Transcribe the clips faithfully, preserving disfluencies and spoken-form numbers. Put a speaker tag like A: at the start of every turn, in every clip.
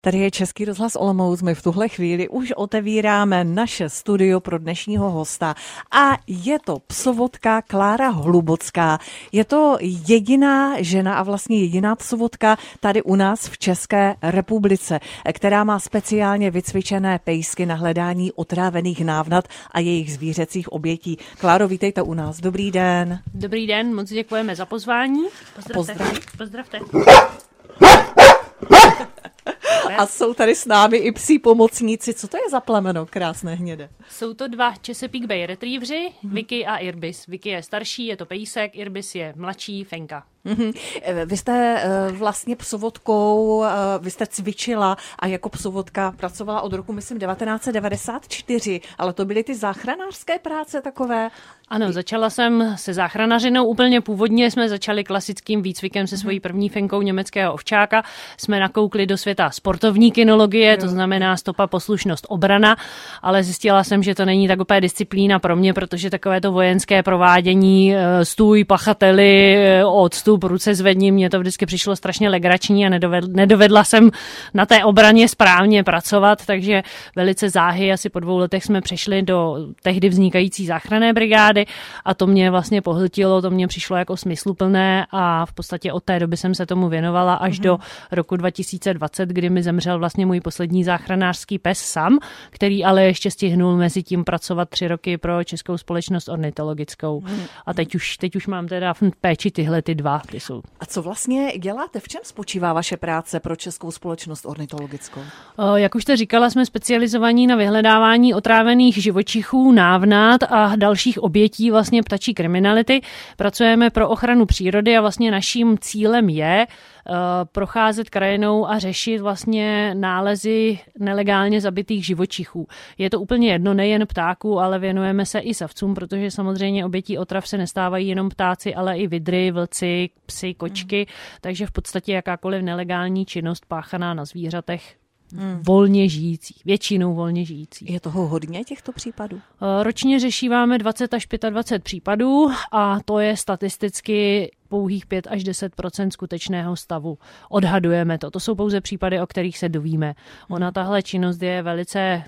A: Tady je Český rozhlas Olomouc, my v tuhle chvíli už otevíráme naše studio pro dnešního hosta a je to psovodka Klára Hlubocká. Je to jediná žena a vlastně jediná psovodka tady u nás v České republice, která má speciálně vycvičené pejsky na hledání otrávených návnat a jejich zvířecích obětí. Kláro, vítejte u nás. Dobrý den.
B: Dobrý den, moc děkujeme za pozvání. Pozdravte.
A: Pozdrav.
B: Pozdravte.
A: A jsou tady s námi i psí pomocníci. Co to je za plemeno krásné hnědé?
B: Jsou to dva Chesapeake Bay Retrievři, Vicky a Irbis. Vicky je starší, je to pejsek, Irbis je mladší, Fenka.
A: Mm-hmm. Vy jste vlastně psovodkou, vy jste cvičila a jako psovodka pracovala od roku, myslím, devatenáct set devadesát čtyři, ale to byly ty záchranářské práce takové?
B: Ano, začala jsem se záchranařinou. Úplně původně jsme začali klasickým výcvikem se svojí první Fenkou německého ovčáka. Jsme nakoukli do světa sportovní kinologie, to znamená stopa, poslušnost, obrana, ale zjistila jsem, že to není tak úplně disciplína pro mě, protože takové to vojenské provádění, stůj, pachateli, odstup, ruce zvedni, mě to vždycky přišlo strašně legrační a nedovedla, nedovedla jsem na té obraně správně pracovat, takže velice záhy, asi po dvou letech jsme přešli do tehdy vznikající záchranné brigády a to mě vlastně pohltilo, to mě přišlo jako smysluplné a v podstatě od té doby jsem se tomu věnovala až mm-hmm. do roku dva tisíce dvacet, kdy mi zemřel vlastně můj poslední záchranářský pes Sam, který ale ještě stihnul mezi tím pracovat tři roky pro Českou společnost ornitologickou. Mm-hmm. A teď už, teď už mám teda v péči tyhle ty dva. Ty jsou.
A: A co vlastně děláte? V čem spočívá vaše práce pro Českou společnost ornitologickou?
B: Jak už jste říkala, jsme specializovaní na vyhledávání otrávených živočichů, návnat a dalších obětí vlastně ptačí kriminality. Pracujeme pro ochranu přírody a vlastně naším cílem je uh, procházet krajinou a řešit vlastně nálezy nelegálně zabitých živočichů. Je to úplně jedno, nejen ptáků, ale věnujeme se i savcům, protože samozřejmě obětí otrav se nestávají jenom ptáci, ale i vidry, vlci, psy, kočky, mm. takže v podstatě jakákoliv nelegální činnost páchaná na zvířatech Hmm. volně žijících, většinou volně žijících.
A: Je toho hodně těchto případů?
B: Ročně řešíváme dvacet až dvacet pět případů a to je statisticky pouhých pět až deset procent skutečného stavu. Odhadujeme to. To jsou pouze případy, o kterých se dovíme. Ona tahle činnost je velice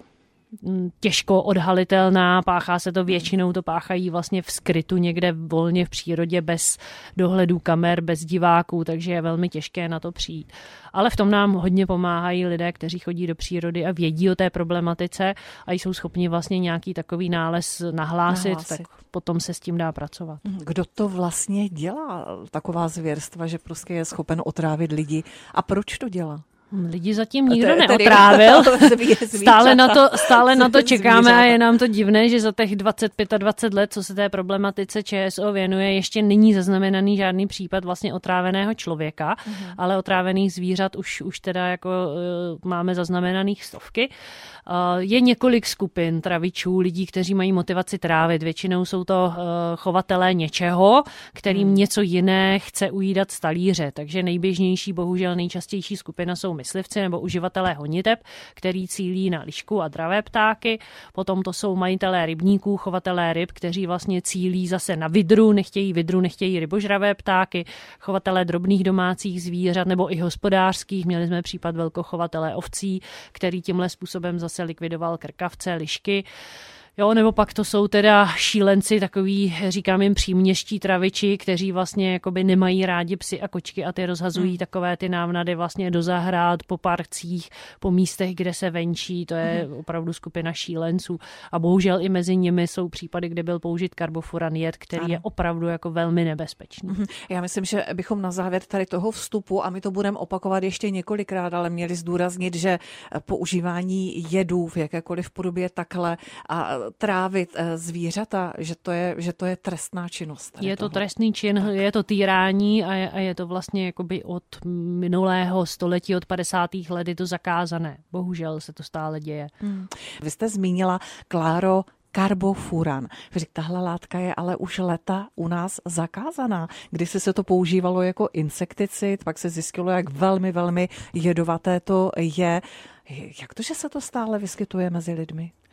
B: těžko odhalitelná, páchá se to většinou, to páchají vlastně v skrytu někde volně v přírodě bez dohledu kamer, bez diváků, takže je velmi těžké na to přijít. Ale v tom nám hodně pomáhají lidé, kteří chodí do přírody a vědí o té problematice a jsou schopni vlastně nějaký takový nález nahlásit, nahlásit. Tak potom se s tím dá pracovat.
A: Kdo to vlastně dělá, taková zvěrstva, že prostě je schopen otrávit lidi a proč to dělá?
B: Lidi zatím nikdo neotrávil. Stále na to, stále na to čekáme a je nám to divné, že za těch dvacet dvacet pět let, co se té problematice Č S O věnuje, ještě není zaznamenaný žádný případ vlastně otráveného člověka, uh-huh. ale otrávených zvířat už, už teda jako uh, máme zaznamenaných stovky. Uh, je několik skupin travičů, lidí, kteří mají motivaci trávit. Většinou jsou to uh, chovatelé něčeho, kterým hmm. něco jiné chce ujídat z talíře. Takže nejběžnější, bohužel nejčastější skupina jsou myslivci nebo uživatelé honiteb, který cílí na lišku a dravé ptáky. Potom to jsou majitelé rybníků, chovatelé ryb, kteří vlastně cílí zase na vidru, nechtějí vidru, nechtějí rybožravé ptáky, chovatelé drobných domácích zvířat nebo i hospodářských. Měli jsme případ velkochovatele ovcí, který tímhle způsobem zase se likvidoval krkavce, lišky. Jo, nebo pak to jsou teda šílenci, takový, říkám jim příměští traviči, kteří vlastně jakoby nemají rádi psy a kočky a ty rozhazují hmm. takové ty návnady vlastně do zahrad, po parcích, po místech, kde se venčí. To je hmm. opravdu skupina šílenců. A bohužel i mezi nimi jsou případy, kde byl použit karbofuran jed, který ano. je opravdu jako velmi nebezpečný. Hmm.
A: Já myslím, že bychom na závěr tady toho vstupu, a my to budeme opakovat ještě několikrát, ale měli zdůraznit, že používání jedů v jakékoliv podobě takhle a trávit zvířata, že to je, že to je trestná činnost.
B: Je to
A: toho.
B: trestný čin, tak. Je to týrání a je, a je to vlastně jakoby od minulého století, od padesátých let je to zakázané. Bohužel se to stále děje.
A: Hmm. Vy jste zmínila, Kláro, karbofuran. Tahle látka je ale už leta u nás zakázaná. Kdysi se to používalo jako insekticid, pak se zjistilo, jak velmi, velmi jedovaté to je. Jak to, že se to stále vyskytuje mezi lidmi?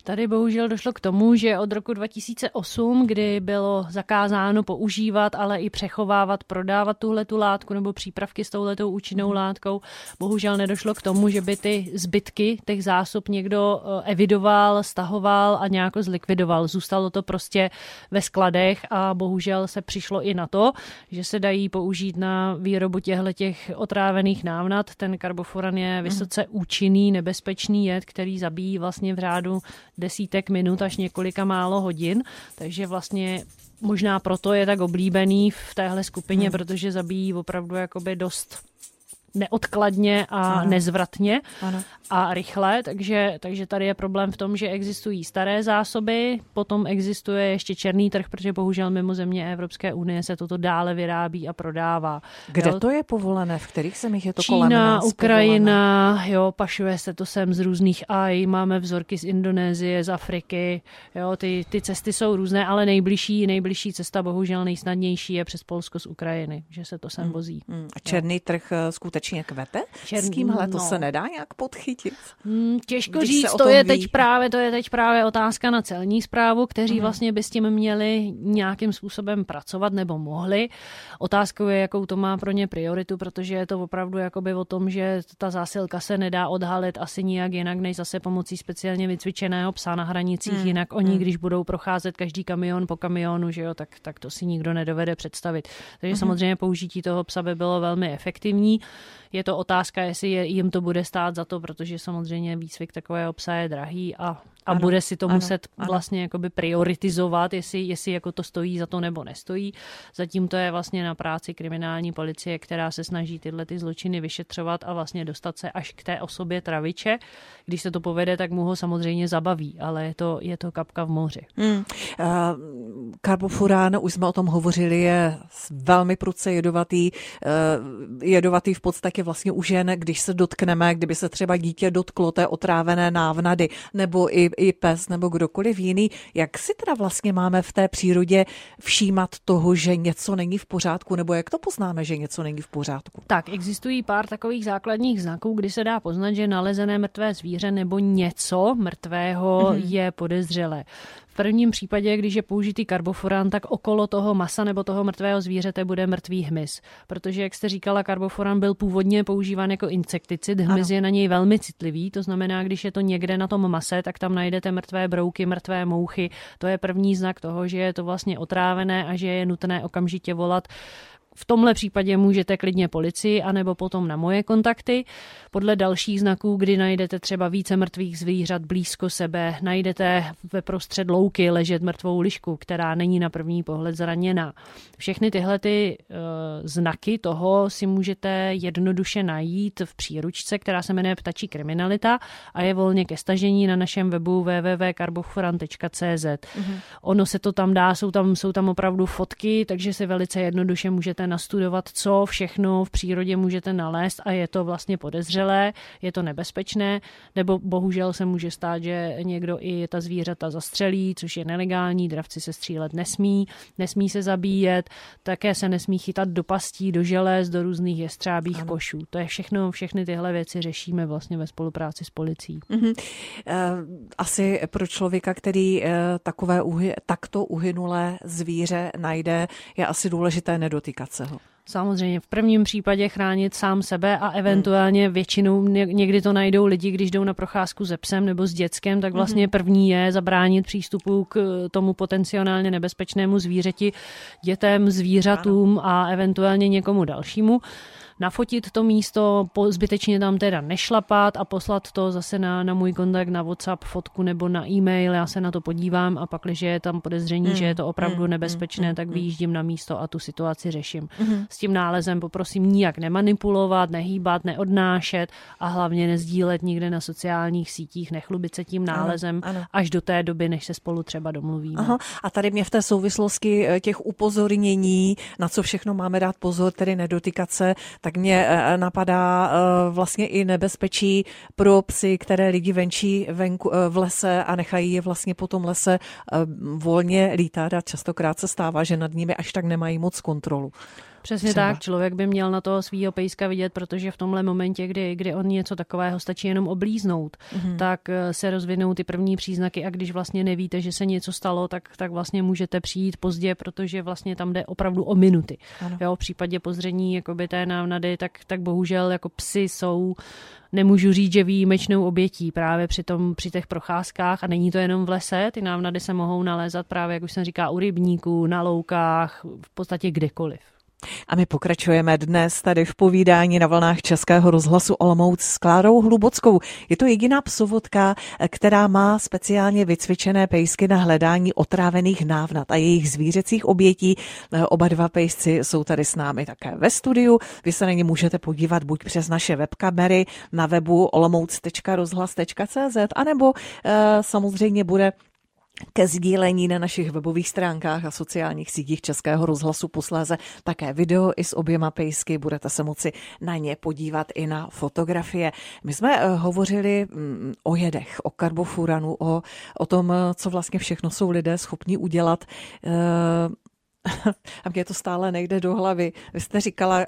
B: Tady bohužel došlo k tomu, že od roku dva tisíce osm, kdy bylo zakázáno používat, ale i přechovávat, prodávat tuhletu látku nebo přípravky s touhletou účinnou látkou, bohužel nedošlo k tomu, že by ty zbytky těch zásob někdo evidoval, stahoval a nějak zlikvidoval. Zůstalo to prostě ve skladech a bohužel se přišlo i na to, že se dají použít na výrobu těchto otrávených návnat. Ten karbofuran je vysoce účinný, nebezpečný jed, který zabíjí vlastně v řádu desítek minut až několika málo hodin, takže vlastně možná proto je tak oblíbený v téhle skupině, hmm. protože zabíjí opravdu jakoby dost neodkladně a ano. nezvratně ano. a rychle, takže, takže tady je problém v tom, že existují staré zásoby, potom existuje ještě černý trh, protože bohužel mimo země Evropské unie se toto dále vyrábí a prodává.
A: Kde jo? To je povolené? V kterých zemích je to
B: Čína,
A: kolem nás
B: Ukrajina,
A: povolené?
B: jo, pašuje se to sem z různých aj, máme vzorky z Indonésie, z Afriky, jo, ty, ty cesty jsou různé, ale nejbližší, nejbližší cesta, bohužel nejsnadnější je přes Polsko z Ukrajiny, že se to sem vozí. Hmm, hmm.
A: A černý jo. trh skutečně kvete? Černý, S tímhle to no. se nedá nějak podchytit?
B: Hmm, těžko Když říct, to je, teď právě, to je teď právě otázka na celní správu, kteří uh-huh. vlastně by s tím měli nějakým způsobem pracovat nebo mohli. Otázkou je, jakou to má pro ně prioritu, protože je to opravdu jakoby o tom, že ta zásilka se nedá odhalit asi nijak jinak, než zase pomocí speciálně vycvičeného psa na hranicích. Hmm. Jinak oni, hmm. když budou procházet každý kamion po kamionu, že jo, tak, tak to si nikdo nedovede představit. Takže uh-huh. samozřejmě použití toho psa by bylo velmi efektivní. Je to otázka, jestli je, jim to bude stát za to, protože samozřejmě výcvik takového psa je drahý a, a bude si to ano, muset ano. vlastně jakoby prioritizovat, jestli, jestli jako to stojí za to nebo nestojí. Zatím to je vlastně na práci kriminální policie, která se snaží tyhle ty zločiny vyšetřovat a vlastně dostat se až k té osobě traviče. Když se to povede, tak mu ho samozřejmě zabaví, ale je to, je to kapka v moři. Hmm. Uh,
A: karbofurán, už jsme o tom hovořili, je velmi prudce jedovatý. Uh, jedovatý v podstatě vlastně u žen, když se dotkneme, kdyby se třeba dítě dotklo té otrávené návnady, nebo i, i pes, nebo kdokoliv jiný. Jak si teda vlastně máme v té přírodě všímat toho, že něco není v pořádku, nebo jak to poznáme, že něco není v pořádku?
B: Tak, existují pár takových základních znaků, kdy se dá poznat, že nalezené mrtvé zvíře nebo něco mrtvého mm-hmm. je podezřelé. V prvním případě, když je použitý karbofuran, tak okolo toho masa nebo toho mrtvého zvířete bude mrtvý hmyz. Protože, jak jste říkala, karbofuran byl původně používán jako insekticid. Hmyz ano. je na něj velmi citlivý, to znamená, když je to někde na tom mase, tak tam najdete mrtvé brouky, mrtvé mouchy. To je první znak toho, že je to vlastně otrávené a že je nutné okamžitě volat. V tomhle případě můžete klidně policii anebo potom na moje kontakty. Podle dalších znaků, kdy najdete třeba více mrtvých zvířat blízko sebe, najdete ve prostřed louky ležet mrtvou lišku, která není na první pohled zraněná. Všechny tyhle ty uh, znaky toho si můžete jednoduše najít v příručce, která se jmenuje Ptačí kriminalita a je volně ke stažení na našem webu w w w tečka karbofuran tečka c z. Mm-hmm. Ono se to tam dá, jsou tam, jsou tam opravdu fotky, takže si velice jednoduše můžete nastudovat, co všechno v přírodě můžete nalézt a je to vlastně podezřelé, je to nebezpečné, nebo bohužel se může stát, že někdo i ta zvířata zastřelí, což je nelegální, dravci se střílet nesmí, nesmí se zabíjet, také se nesmí chytat do pastí, do želez, do různých jestřábích ano. košů. To je všechno, všechny tyhle věci řešíme vlastně ve spolupráci s policií.
A: Mm-hmm. Asi pro člověka, který takové uhy, takto uhynulé zvíře najde, je asi důležité nedotýkat se ho.
B: Samozřejmě v prvním případě chránit sám sebe a eventuálně většinou někdy to najdou lidi, když jdou na procházku se psem nebo s dětskem, tak vlastně první je zabránit přístupu k tomu potenciálně nebezpečnému zvířeti, dětem, zvířatům a eventuálně někomu dalšímu. Nafotit to místo, zbytečně tam teda nešlapat a poslat to zase na, na můj kontakt na WhatsApp, fotku nebo na e-mail, já se na to podívám a pak, když je tam podezření, mm, že je to opravdu mm, nebezpečné, mm, tak vyjíždím na místo a tu situaci řeším. Mm. S tím nálezem poprosím nijak nemanipulovat, nehýbat, neodnášet a hlavně nezdílet nikde na sociálních sítích, nechlubit se tím nálezem ano, ano. až do té doby, než se spolu třeba domluvíme.
A: Aha. A tady mě v té souvislosti těch upozornění, na co všechno máme dát pozor, tedy nedotýkat se, tak mě napadá vlastně i nebezpečí pro psy, které lidi venčí venku, v lese a nechají je vlastně po tom lese volně lítat a častokrát se stává, že nad nimi až tak nemají moc kontrolu.
B: Přesně třeba. Tak, člověk by měl na toho svýho pejska vidět, protože v tomhle momentě, kdy, kdy on něco takového stačí jenom oblíznout, mm-hmm. tak se rozvinou ty první příznaky a když vlastně nevíte, že se něco stalo, tak, tak vlastně můžete přijít pozdě, protože vlastně tam jde opravdu o minuty. Jo, v případě pozření jakoby té návnady, tak, tak bohužel jako psy jsou, nemůžu říct, že výjimečnou obětí právě při, tom, při těch procházkách a není to jenom v lese, ty návnady se mohou nalézat právě, jak už jsem říká, u rybníků, na loukách, v podstatě kdekoliv.
A: A my pokračujeme dnes tady v povídání na vlnách Českého rozhlasu Olomouc s Klárou Hlubockou. Je to jediná psovodka, která má speciálně vycvičené pejsky na hledání otrávených návnad a jejich zvířecích obětí. Oba dva pejsci jsou tady s námi také ve studiu. Vy se na ně můžete podívat buď přes naše webkamery na webu olomouc tečka rozhlas tečka cé zet, anebo e, samozřejmě bude ke sdílení na našich webových stránkách a sociálních sítích Českého rozhlasu posléze také video i s oběma pejsky. Budete se moci na ně podívat i na fotografie. My jsme hovořili o jedech, o karbofuranu, o, o tom, co vlastně všechno jsou lidé schopni udělat. A mně to stále nejde do hlavy. Vy jste říkala,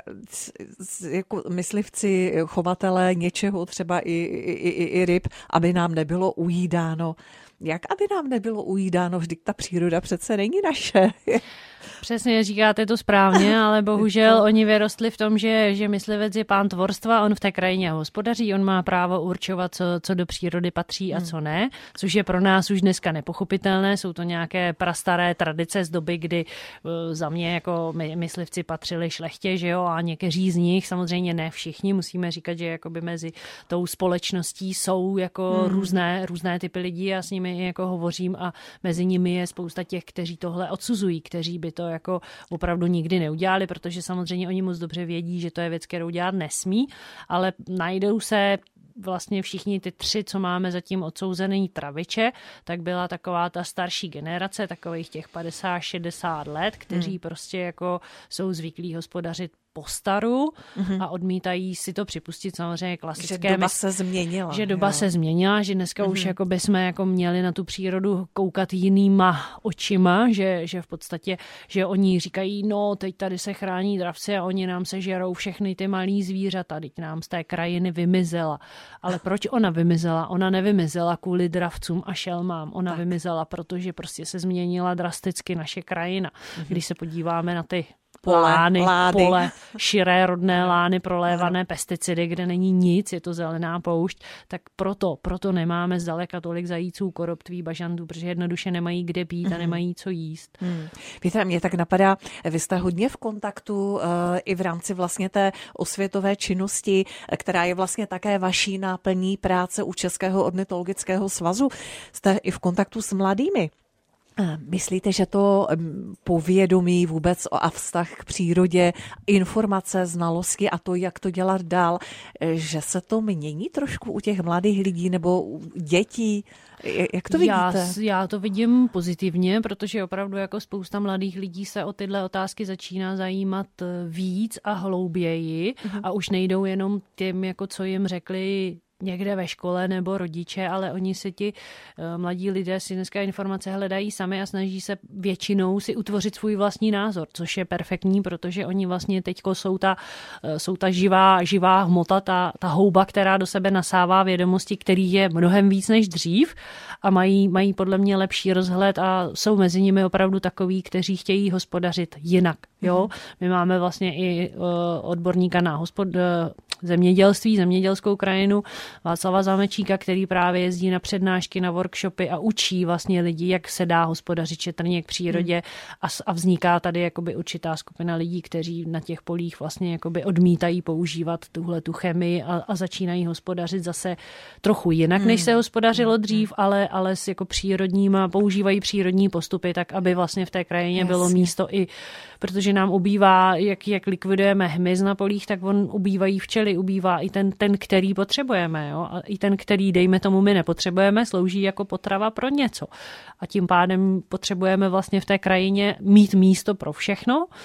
A: jako myslivci, chovatelé něčeho, třeba i, i, i, i ryb, aby nám nebylo ujídáno. Jak aby nám nebylo ujídáno, vždyť ta příroda přece není naše.
B: Přesně, říkáte to správně, ale bohužel oni vyrostli v tom, že, že myslivec je pán tvorstva, on v té krajině hospodaří, on má právo určovat, co, co do přírody patří a co ne, což je pro nás už dneska nepochopitelné, jsou to nějaké prastaré tradice z doby, kdy uh, za mě jako my, myslivci patřili šlechtě, že jo, a někteří z nich, samozřejmě ne všichni, musíme říkat, že jakoby mezi tou společností jsou jako hmm. různé, různé typy lidí a s nimi jako hovořím a mezi nimi je spousta těch, kteří tohle odsuzují, kteří by to jako opravdu nikdy neudělali, protože samozřejmě oni moc dobře vědí, že to je věc, kterou dělat nesmí, ale najdou se vlastně všichni ty tři, co máme zatím odsouzený traviče, tak byla taková ta starší generace, takových těch padesát šedesát let, kteří hmm. prostě jako jsou zvyklí hospodařit po staru mm-hmm. a odmítají si to připustit, samozřejmě klasické.
A: Že doba se změnila.
B: Že doba
A: jo.
B: se změnila, že dneska mm-hmm. už jako by jsme jako měli na tu přírodu koukat jinýma očima, že, že v podstatě, že oni říkají, no teď tady se chrání dravci a oni nám se žerou všechny ty malý zvířata, teď nám z té krajiny vymizela. Ale proč ona vymizela? Ona nevymizela kvůli dravcům a šelmám. Ona tak. vymizela, protože prostě se změnila drasticky naše krajina. Mm-hmm. Když se podíváme na ty Pole, lány, pole, širé rodné lány, prolévané pesticidy, kde není nic, je to zelená poušť, tak proto, proto nemáme zdaleka tolik zajíců, koroptví, bažantů, protože jednoduše nemají kde pít a nemají co jíst.
A: Hmm. Víte, mě tak napadá, vy jste hodně v kontaktu uh, i v rámci vlastně té osvětové činnosti, která je vlastně také vaší náplní práce u Českého ornitologického svazu. Jste i v kontaktu s mladými. Myslíte, že to povědomí vůbec a vztah k přírodě, informace, znalosti a to, jak to dělat dál, že se to mění trošku u těch mladých lidí nebo u dětí? Jak to vidíte?
B: Já, já to vidím pozitivně, protože opravdu jako spousta mladých lidí se o tyhle otázky začíná zajímat víc a hlouběji uh-huh. a už nejdou jenom tím, jako co jim řekli někde ve škole nebo rodiče, ale oni si ti uh, mladí lidé si dneska informace hledají sami a snaží se většinou si utvořit svůj vlastní názor, což je perfektní, protože oni vlastně teďko jsou ta, uh, jsou ta živá, živá hmota, ta, ta houba, která do sebe nasává vědomosti, který je mnohem víc než dřív a mají, mají podle mě lepší rozhled a jsou mezi nimi opravdu takoví, kteří chtějí hospodařit jinak. Jo? My máme vlastně i uh, odborníka na hospod, uh, zemědělství, zemědělskou krajinu, Václava Zámečíka, který právě jezdí na přednášky, na workshopy a učí vlastně lidi, jak se dá hospodařit šetrně k přírodě hmm. a, a vzniká tady jakoby určitá skupina lidí, kteří na těch polích vlastně jakoby odmítají používat tuhle tu chemii a, a začínají hospodařit zase trochu jinak, hmm. než se hospodařilo dřív, ale, ale s jako přírodníma, používají přírodní postupy, tak aby vlastně v té krajině Jasně. bylo místo i, protože nám ubývá, jak, jak likvidujeme hmyz na polích, tak on ubývají včely, ubývá i ten, ten který potřebujeme. Jo? A i ten, který, dejme tomu, my nepotřebujeme, slouží jako potrava pro něco. A tím pádem potřebujeme vlastně v té krajině mít místo pro všechno.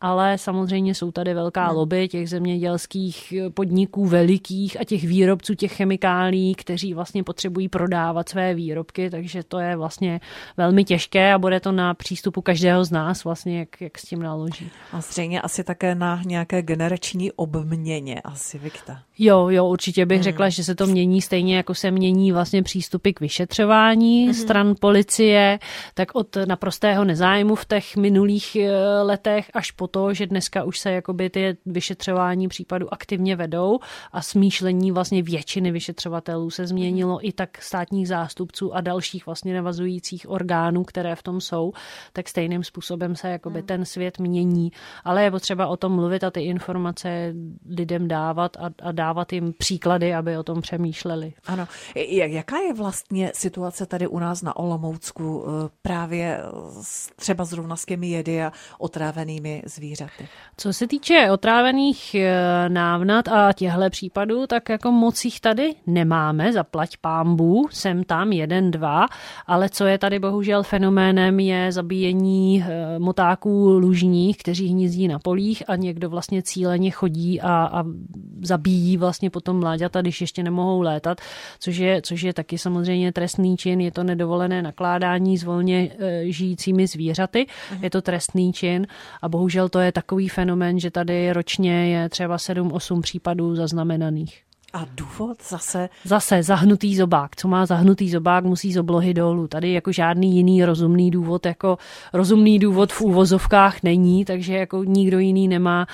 B: ale samozřejmě jsou tady velká hmm. lobby těch zemědělských podniků velikých a těch výrobců těch chemikálií, kteří vlastně potřebují prodávat své výrobky, takže to je vlastně velmi těžké a bude to na přístupu každého z nás vlastně, jak, jak s tím naloží.
A: A zřejmě asi také na nějaké generační obměně asi, Vikta.
B: Jo, jo, určitě bych hmm. řekla, že se to mění stejně, jako se mění vlastně přístupy k vyšetřování hmm. stran policie, tak od naprostého nezájmu v těch minulých letech až po to, že dneska už se jakoby ty vyšetřování případů aktivně vedou a smýšlení vlastně většiny vyšetřovatelů se změnilo i tak státních zástupců a dalších vlastně navazujících orgánů, které v tom jsou, tak stejným způsobem se jakoby hmm. ten svět mění. Ale je potřeba o tom mluvit a ty informace lidem dávat a, a dávat jim příklady, aby o tom přemýšleli.
A: Ano. Jaká je vlastně situace tady u nás na Olomoucku právě třeba zrovna s těmi jedy a otrávenými zvířaty?
B: Co se týče otrávených návnat a těchto případů, tak jako moc jich tady nemáme, zaplať pánbů, sem tam jeden, dva, ale co je tady bohužel fenoménem je zabíjení motáků lužních, kteří hnízdí na polích a někdo vlastně cíleně chodí a, a zabíjí vlastně potom mláďata, když ještě nemohou létat, což je, což je taky samozřejmě trestný čin, je to nedovolené nakládání s volně žijícími zvířaty, je to trestný čin a bohužel to je takový fenomén, že tady ročně je třeba sedm osm případů zaznamenaných.
A: A důvod zase?
B: Zase zahnutý zobák. Co má zahnutý zobák, musí z oblohy dolů. Tady jako žádný jiný rozumný důvod, jako rozumný důvod v úvozovkách není, takže jako nikdo jiný nemá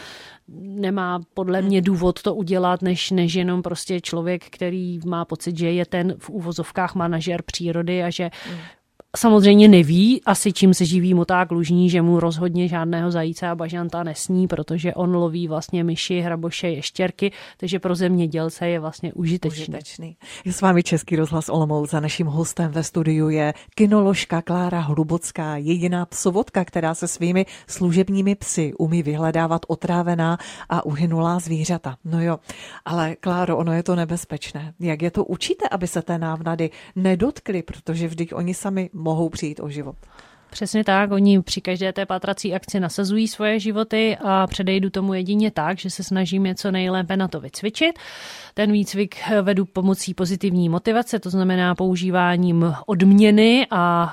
B: nemá podle mě důvod to udělat, než, než jenom prostě člověk, který má pocit, že je ten v úvozovkách manažer přírody a že samozřejmě neví asi, čím se živí moták lužní, že mu rozhodně žádného zajíce a bažanta nesní, protože on loví vlastně myši, hraboše, ještěrky, takže pro zemědělce je vlastně užitečný.
A: užitečný. Je s vámi Český rozhlas Olomouc a naším hostem ve studiu je kynoložka Klára Hlubocká, jediná psovodka, která se svými služebními psy umí vyhledávat otrávená a uhynulá zvířata. No jo, ale Kláro, ono je to nebezpečné. Jak je to učíte, aby se té návnady nedotkly, protože vždyť oni sami mohou přijít o život.
B: Přesně tak, oni při každé té pátrací akci nasazují svoje životy a předejdu tomu jedině tak, že se snažím je co nejlépe na to vycvičit. Ten výcvik vedu pomocí pozitivní motivace, to znamená používáním odměny a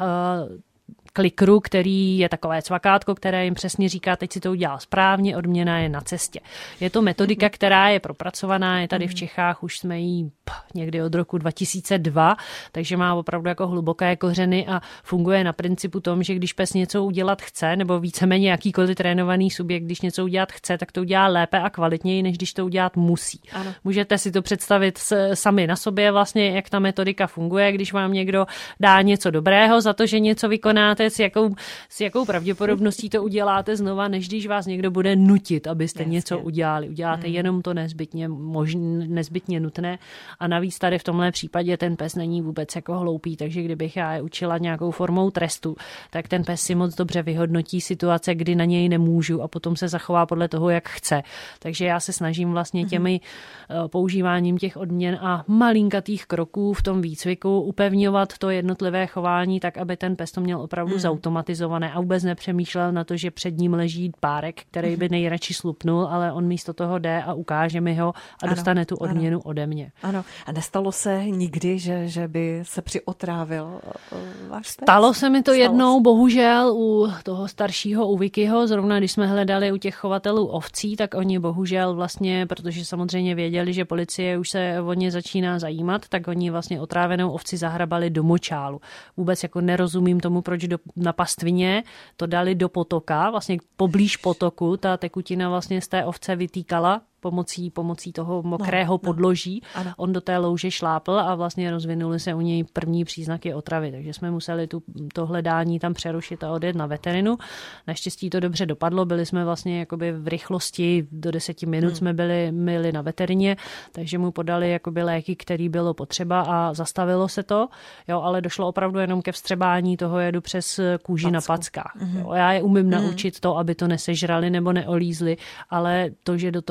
B: klikru, který je takové cvakátko, které jim přesně říká, teď si to udělal správně, odměna je na cestě. Je to metodika, která je propracovaná, je tady v Čechách, už jsme jí někdy od roku dva tisíce dva, takže má opravdu jako hluboké kořeny a funguje na principu tom, že když pes něco udělat chce, nebo víceméně jakýkoliv trénovaný subjekt, když něco udělat chce, tak to udělá lépe a kvalitněji, než když to udělat musí. Ano. Můžete si to představit sami na sobě vlastně, jak ta metodika funguje, když vám někdo dá něco dobrého za to, že něco vykonáte, s jakou, s jakou pravděpodobností to uděláte znova, než když vás někdo bude nutit, abyste Jasně. něco udělali. Uděláte hmm. jenom to nezbytně možné, nezbytně nutné a navíc tady v tomhle případě ten pes není vůbec jako hloupý, takže kdybych já je učila nějakou formou trestu, tak ten pes si moc dobře vyhodnotí situace, kdy na něj nemůžu a potom se zachová podle toho, jak chce. Takže já se snažím vlastně těmi hmm. používáním těch odměn a malinkatých kroků v tom výcviku upevňovat to jednotlivé chování tak, aby ten pes to měl opravdu hmm. zautomatizované a vůbec nepřemýšlel na to, že před ním leží párek, který by nejradši slupnul, ale on místo toho jde a ukáže mi ho a ano, dostane tu odměnu
A: ano.
B: ode mě.
A: Ano. A nestalo se nikdy, že, že by se přiotrávil váš pes?
B: Stalo se mi to Stalo jednou, se. bohužel, u toho staršího, u Vikyho, zrovna když jsme hledali u těch chovatelů ovcí, tak oni bohužel vlastně, protože samozřejmě věděli, že policie už se o ně začíná zajímat, tak oni vlastně otrávenou ovci zahrabali do močálu. Vůbec jako nerozumím tomu, proč do, na pastvině to dali do potoka, vlastně poblíž potoku, ta tekutina vlastně z té ovce vytýkala pomocí, pomocí toho mokrého no, podloží. No, on do té louže šlápl a vlastně rozvinuly se u něj první příznaky otravy, takže jsme museli tu, to hledání tam přerušit a odjet na veterinu. Naštěstí to dobře dopadlo, byli jsme vlastně jakoby v rychlosti, do deseti minut hmm. jsme byli, byli na veterině, takže mu podali jakoby léky, který bylo potřeba a zastavilo se to, jo, ale došlo opravdu jenom ke vstřebání toho jedu přes kůži Packu. na packách. Hmm. Jo, já je umím hmm. naučit to, aby to nesežrali nebo neolízli, ale to, že do toho šla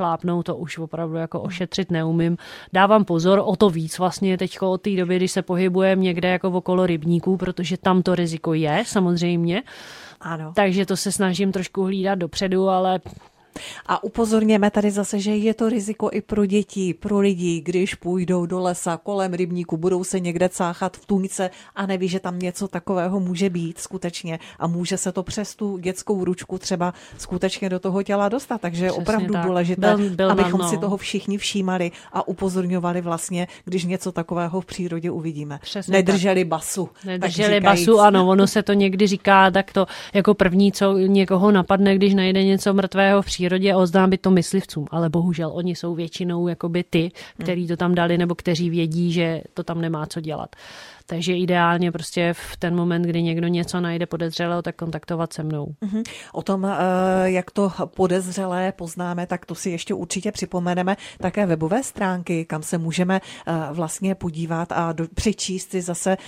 B: šlápnout, to už opravdu jako ošetřit neumím. Dávám pozor o to víc vlastně teďko od té doby, když se pohybujeme někde jako okolo rybníků, protože tam to riziko je samozřejmě.
A: Ano.
B: Takže to se snažím trošku hlídat dopředu, ale...
A: A upozorněme tady zase, že je to riziko i pro děti, pro lidi, když půjdou do lesa kolem rybníku, budou se někde cáchat v tůňce a neví, že tam něco takového může být skutečně a může se to přes tu dětskou ručku třeba skutečně do toho těla dostat. Takže je opravdu tak důležité, byl, byl abychom no. si toho všichni všímali a upozorňovali vlastně, když něco takového v přírodě uvidíme. Přesně Nedrželi tak. basu.
B: Nedrželi basu, ano, ono se to někdy říká, tak to jako první, co někoho napadne, když najde něco mrtvého v přírodě, přírodě oznámit to myslivcům, ale bohužel oni jsou většinou jakoby ty, kteří to tam dali nebo kteří vědí, že to tam nemá co dělat. Takže ideálně prostě v ten moment, kdy někdo něco najde podezřelého, tak kontaktovat se mnou. Uh-huh.
A: O tom, jak to podezřelé poznáme, tak to si ještě určitě připomeneme. Také webové stránky, kam se můžeme vlastně podívat a do, přečíst si zase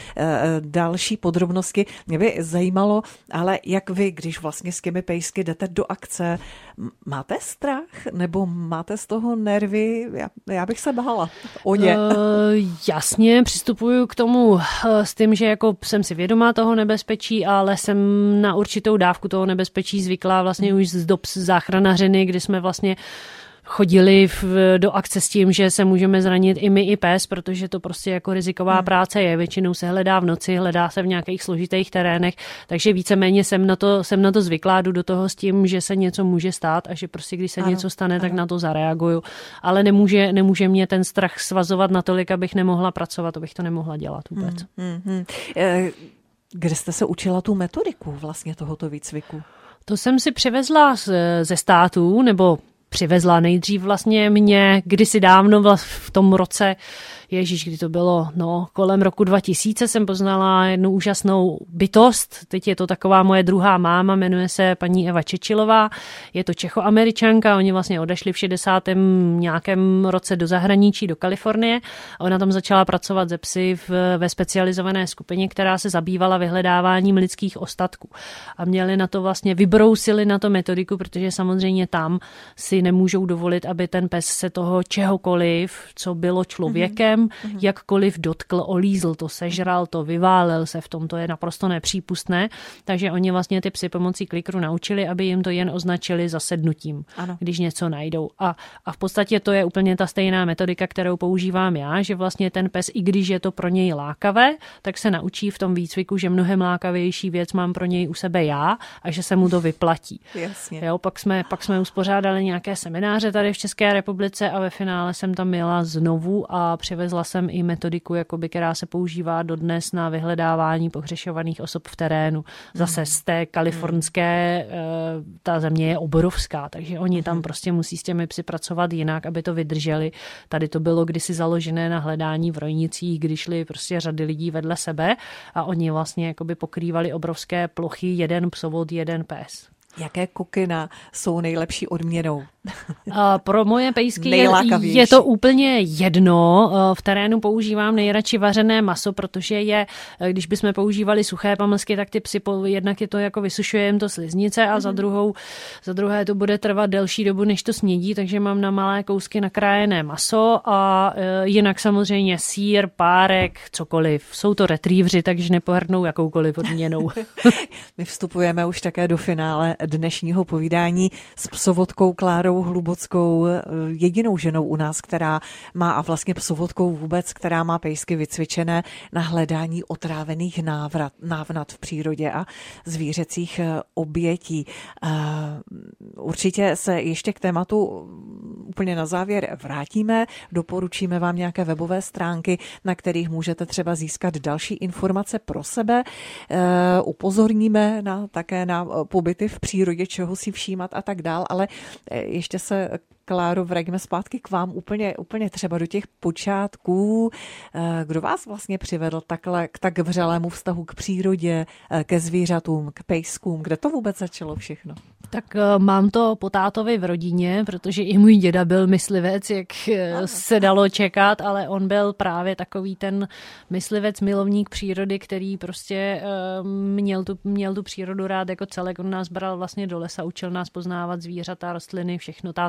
A: další podrobnosti. Mě by zajímalo, ale jak vy, když vlastně s těmi pejsky jdete do akce, máte strach nebo máte z toho nervy? Já, já bych se bála o ně. Uh,
B: jasně, přistupuju k tomu s tím, že jako jsem si vědomá toho nebezpečí, ale jsem na určitou dávku toho nebezpečí zvyklá vlastně už z dob záchranařiny, kdy jsme vlastně chodili v, do akce s tím, že se můžeme zranit i my, i pes, protože to prostě jako riziková hmm. práce je. Většinou se hledá v noci, hledá se v nějakých složitých terénech, takže víceméně jsem na to, jsem na to zvyklá, jdu do toho s tím, že se něco může stát a že prostě když se ano, něco stane, ano. tak na to zareaguju. Ale nemůže, nemůže mě ten strach svazovat natolik, abych nemohla pracovat, abych to nemohla dělat vůbec. Hmm, hmm,
A: hmm. Kde jste se učila tu metodiku vlastně tohoto výcviku?
B: To jsem si přivezla ze států, nebo přivezla nejdřív vlastně mě kdysi dávno v tom roce, ježíš, kdy to bylo, no, kolem roku dva tisíce jsem poznala jednu úžasnou bytost, teď je to taková moje druhá máma, jmenuje se paní Eva Čečilová, je to Čechoameričanka, oni vlastně odešli v šedesátém nějakém roce do zahraničí, do Kalifornie a ona tam začala pracovat se psy v, ve specializované skupině, která se zabývala vyhledáváním lidských ostatků a měli na to vlastně, vybrousili na to metodiku, protože samozřejmě tam si nemůžou dovolit, aby ten pes se toho čehokoliv, co bylo člověkem, mm-hmm. jakkoliv dotkl, olízl to, sežral to, vyválel se v tom, to je naprosto nepřípustné, takže oni vlastně ty psy pomocí klikru naučili, aby jim to jen označili zasednutím, ano. když něco najdou. A, a v podstatě to je úplně ta stejná metodika, kterou používám já, že vlastně ten pes, i když je to pro něj lákavé, tak se naučí v tom výcviku, že mnohem lákavější věc mám pro něj u sebe já a že se mu to vyplatí.
A: Jasně.
B: Jo, pak jsme, pak jsme uspořádali nějaké semináře tady v České republice a ve finále jsem tam jela znovu a přivezla jsem i metodiku, jakoby, která se používá dodnes na vyhledávání pohřešovaných osob v terénu. Zase z té kalifornské, ta země je obrovská, takže oni tam prostě musí s těmi psy pracovat jinak, aby to vydrželi. Tady to bylo kdysi založené na hledání v rojnicích, kdy šli prostě řady lidí vedle sebe a oni vlastně jakoby pokrývali obrovské plochy, jeden psovod, jeden pes.
A: Jaké kokina jsou nejlepší odměnou?
B: A pro moje pejsky je, je to úplně jedno. V terénu používám nejradši vařené maso, protože je, když bychom používali suché pamlsky, tak ty psy, jednak je to jako vysušuje jim to sliznice a mm. za, druhou, za druhé to bude trvat delší dobu, než to snědí, takže mám na malé kousky nakrájené maso a jinak samozřejmě sýr, párek, cokoliv. Jsou to retrievři, takže nepohrdnou jakoukoliv odměnou.
A: My vstupujeme už také do finále dnešního povídání s psovodkou Klárou Hlubockou, jedinou ženou u nás, která má a vlastně psovodkou vůbec, která má pejsky vycvičené na hledání otrávených návrat, návnat v přírodě a zvířecích obětí. Určitě se ještě k tématu úplně na závěr vrátíme, doporučíme vám nějaké webové stránky, na kterých můžete třeba získat další informace pro sebe, upozorníme na, také na pobyty v přírodě, čeho si všímat a tak dál, ale ještě se, Kláro, vraťme zpátky k vám úplně, úplně třeba do těch počátků. Kdo vás vlastně přivedl takhle k tak vřelému vztahu k přírodě, ke zvířatům, k pejskům? Kde to vůbec začalo všechno?
B: Tak mám to po tátovi v rodině, protože i můj děda byl myslivec, jak ano. se dalo čekat, ale on byl právě takový ten myslivec, milovník přírody, který prostě měl tu, měl tu přírodu rád jako celek. On nás bral vlastně do lesa, učil nás poznávat zvířata, rostliny, všechno. Táta ten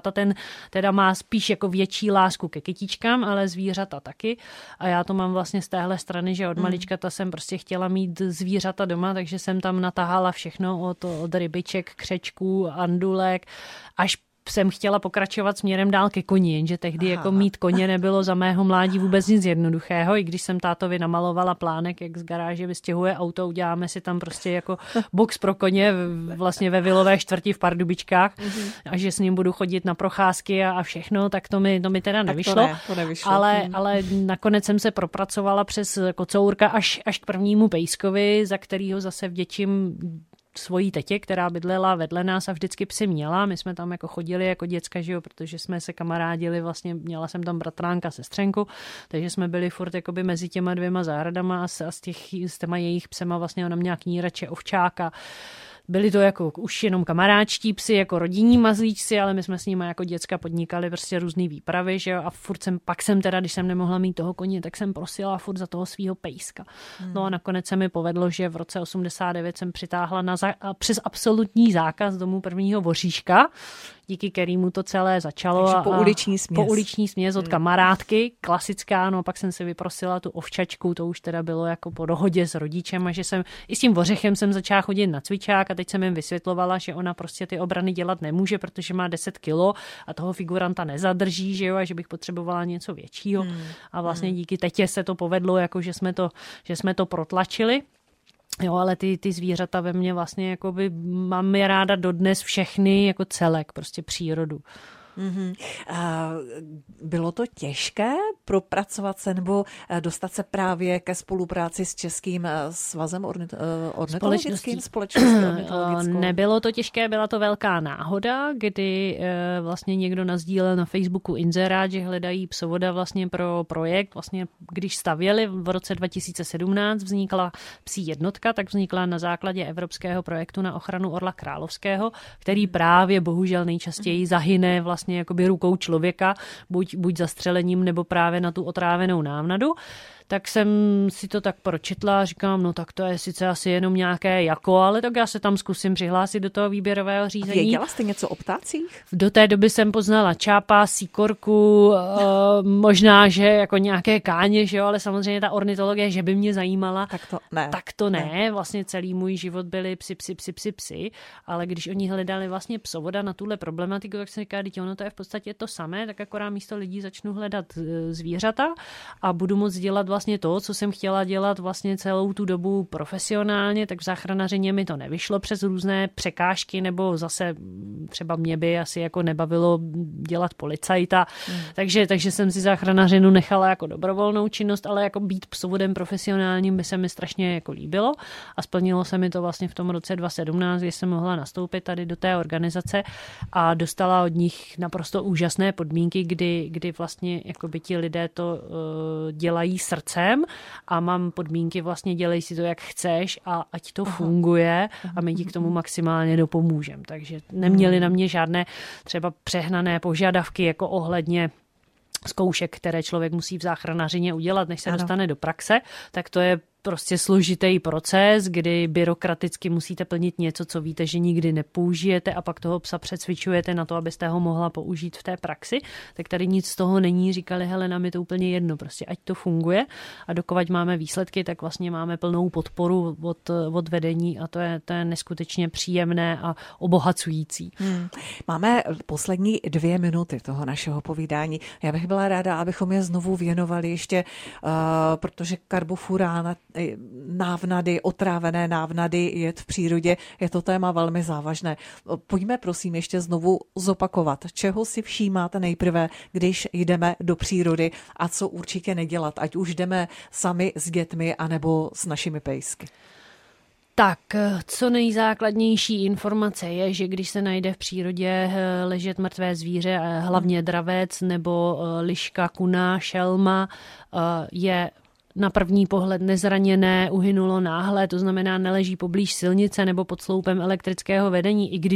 B: teda má spíš jako větší lásku ke kytičkám, ale zvířata taky. A já to mám vlastně z téhle strany, že od hmm. maličkata jsem prostě chtěla mít zvířata doma, takže jsem tam natahala všechno od, od rybiček, křečků, andulek, až jsem chtěla pokračovat směrem dál ke koni, jenže tehdy Aha. jako mít koně nebylo za mého mládí vůbec nic jednoduchého, i když jsem tátovi namalovala plánek, jak z garáže vystěhuje auto, uděláme si tam prostě jako box pro koně vlastně ve vilové čtvrti v Pardubičkách mm-hmm. a že s ním budu chodit na procházky a, a všechno, tak to mi, to mi teda nevyšlo.
A: To, ne, to nevyšlo.
B: Ale,
A: mm.
B: ale nakonec jsem se propracovala přes kocourka až, až k prvnímu pejskovi, za kterýho zase vděčím svojí tetě, která bydlela vedle nás a vždycky psy měla. My jsme tam jako chodili jako děcka, že jo, protože jsme se kamarádili, vlastně měla jsem tam bratránka, sestřenku, takže jsme byli furt jakoby mezi těma dvěma zahradama a s, a s, těch, s těma jejich psema vlastně ona měla knírače, ovčáka. Byli to jako už jenom kamaráčtí psi, jako rodinní mazlíčci, ale my jsme s nimi jako děcka podnikali prostě různý výpravy, že jo, a furt jsem, pak jsem teda, když jsem nemohla mít toho koně, tak jsem prosila furt za toho svýho pejska. Hmm. No a nakonec se mi povedlo, že v roce osmdesát devět jsem přitáhla na za, přes absolutní zákaz domů prvního voříška, díky kterému to celé začalo.
A: Takže
B: a,
A: po uliční směs.
B: Po uliční směs od kamarádky, klasická, no pak jsem si vyprosila tu ovčačku, to už teda bylo jako po dohodě s rodičem a že jsem i s tím vořechem jsem začala chodit na cvičák a teď jsem jim vysvětlovala, že ona prostě ty obrany dělat nemůže, protože má deset kilo a toho figuranta nezadrží, že jo, a že bych potřebovala něco většího. Hmm. A vlastně díky tetě se to povedlo, jako že jsme to, že jsme to protlačili. Jo, ale ty, ty zvířata ve mně vlastně jakoby mám je ráda dodnes všechny jako celek, prostě přírodu.
A: Mm-hmm. Bylo to těžké propracovat se nebo dostat se právě ke spolupráci s Českým svazem ornit, ornitologickým? Společností ornitologickou?
B: Nebylo to těžké, byla to velká náhoda, kdy vlastně někdo nasdílel na Facebooku inzerát, že hledají psovoda vlastně pro projekt. Vlastně když stavěli v roce dva tisíce sedmnáct vznikla psí jednotka, tak vznikla na základě evropského projektu na ochranu orla královského, který právě bohužel nejčastěji zahyne vlastně jakoby rukou člověka, buď, buď zastřelením, nebo právě na tu otrávenou návnadu. Tak jsem si to tak pročetla a říkám, no tak to je sice asi jenom nějaké jako, ale tak já se tam zkusím přihlásit do toho výběrového řízení. A
A: věděla jste něco o ptácích?
B: Do té doby jsem poznala čápa, síkorku, možná, že jako nějaké káně, že jo, ale samozřejmě ta ornitologie, že by mě zajímala,
A: tak to ne.
B: Tak to ne. ne. Vlastně celý můj život byly psi, psi, psi, psi, psi, ale když oni hledali vlastně psovoda na tuhle problematiku, tak jsem říkala, ono to je v podstatě to samé, tak akorát místo lidí začnu hledat zvířata a budu moct dělat vlastně to, co jsem chtěla dělat vlastně celou tu dobu profesionálně, tak v záchranařině mi to nevyšlo přes různé překážky, nebo zase třeba mě by asi jako nebavilo dělat policajta, hmm. takže, takže jsem si záchranařinu nechala jako dobrovolnou činnost, ale jako být psovodem profesionálním by se mi strašně jako líbilo a splnilo se mi to vlastně v tom roce dva tisíce sedmnáct, kdy jsem mohla nastoupit tady do té organizace a dostala od nich naprosto úžasné podmínky, kdy, kdy vlastně jako by ti lidé to uh, dělají srdce a mám podmínky, vlastně dělej si to, jak chceš a ať to funguje a my ti k tomu maximálně dopomůžeme. Takže neměli na mě žádné třeba přehnané požadavky jako ohledně zkoušek, které člověk musí v záchranařině udělat, než se ano. dostane do praxe, tak to je prostě složitý proces, kdy byrokraticky musíte plnit něco, co víte, že nikdy nepoužijete a pak toho psa přecvičujete na to, abyste ho mohla použít v té praxi. Tak tady nic z toho není. Říkali, hele, nám je to úplně jedno, prostě ať to funguje a dokud máme výsledky, tak vlastně máme plnou podporu od, od vedení a to je, to je neskutečně příjemné a obohacující. Hmm.
A: Máme poslední dvě minuty toho našeho povídání. Já bych byla ráda, abychom je znovu věnovali ještě, uh, protože karbofurán, návnady, otrávené návnady jed v přírodě, je to téma velmi závažné. Pojďme prosím ještě znovu zopakovat, čeho si všímáte nejprve, když jdeme do přírody a co určitě nedělat, ať už jdeme sami s dětmi anebo s našimi pejsky.
B: Tak, co nejzákladnější informace je, že když se najde v přírodě ležet mrtvé zvíře, hlavně dravec nebo liška, kuna, šelma, je na první pohled nezraněné, uhynulo náhle, to znamená neleží poblíž silnice nebo pod sloupem elektrického vedení, i když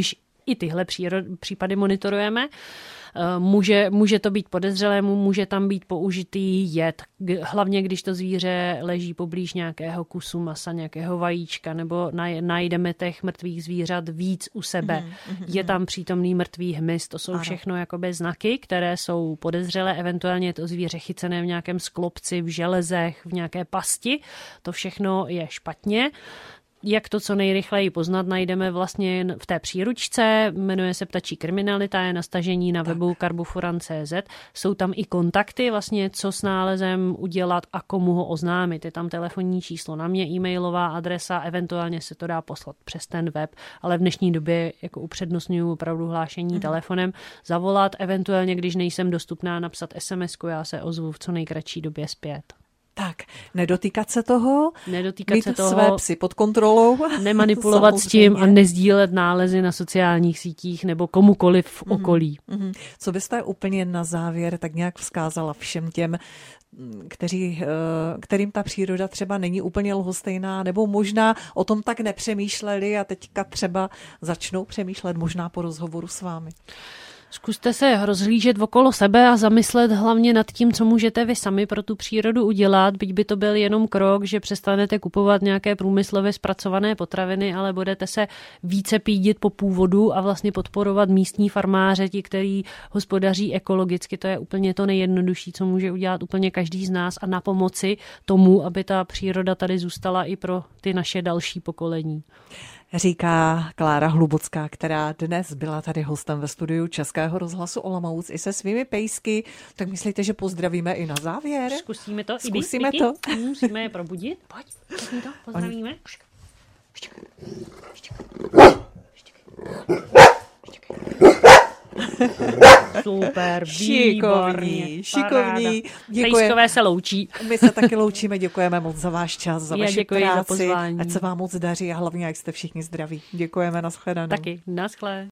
B: i tyhle případy monitorujeme. Může, může to být podezřelému, může tam být použitý jed, hlavně když to zvíře leží poblíž nějakého kusu masa, nějakého vajíčka, nebo najdeme těch mrtvých zvířat víc u sebe. Mm-hmm. Je tam přítomný mrtvý hmyz, to jsou ano. všechno jakoby znaky, které jsou podezřelé, eventuálně je to zvíře chycené v nějakém sklopci, v železech, v nějaké pasti, to všechno je špatně. Jak to co nejrychleji poznat, najdeme vlastně v té příručce, jmenuje se Ptačí kriminalita, je na stažení na tak. webu karbofuran tečka cé zet. Jsou tam i kontakty, vlastně co s nálezem udělat a komu ho oznámit. Je tam telefonní číslo na mě, e-mailová adresa, eventuálně se to dá poslat přes ten web, ale v dnešní době jako upřednostňuji opravdu hlášení mm. telefonem, zavolat, eventuálně, když nejsem dostupná, napsat es em esku, já se ozvu v co nejkratší době zpět.
A: Tak, nedotýkat se toho,
B: nedotýkat
A: mít
B: se toho,
A: své psy pod kontrolou.
B: Nemanipulovat s tím a nezdílet nálezy na sociálních sítích nebo komukoliv v okolí.
A: Mm-hmm. Co byste úplně na závěr tak nějak vzkázala všem těm, kteří, kterým ta příroda třeba není úplně lhostejná, nebo možná o tom tak nepřemýšleli a teďka třeba začnou přemýšlet možná po rozhovoru s vámi?
B: Zkuste se rozhlížet okolo sebe a zamyslet hlavně nad tím, co můžete vy sami pro tu přírodu udělat, byť by to byl jenom krok, že přestanete kupovat nějaké průmyslově zpracované potraviny, ale budete se více pídit po původu a vlastně podporovat místní farmáře, ti, kteří hospodaří ekologicky. To je úplně to nejjednodušší, co může udělat úplně každý z nás a na pomoci tomu, aby ta příroda tady zůstala i pro ty naše další pokolení.
A: Říká Klára Hlubocká, která dnes byla tady hostem ve studiu Českého rozhlasu Olomouc i se svými pejsky. Tak myslíte, že pozdravíme i na závěr?
B: Zkusíme to.
A: Zkusíme
B: Ibi,
A: to.
B: Musíme je probudit. Pojď, zkusíme to, pozdravíme. Super, výborný,
A: šikovní.
B: Pejskové se loučí.
A: My se taky loučíme, děkujeme moc za váš čas, za vaši
B: děkuji
A: práci.
B: Za pozvání.
A: Ať se vám moc daří a hlavně, ať jste všichni zdraví. Děkujeme, nashledanou.
B: Taky, naschle.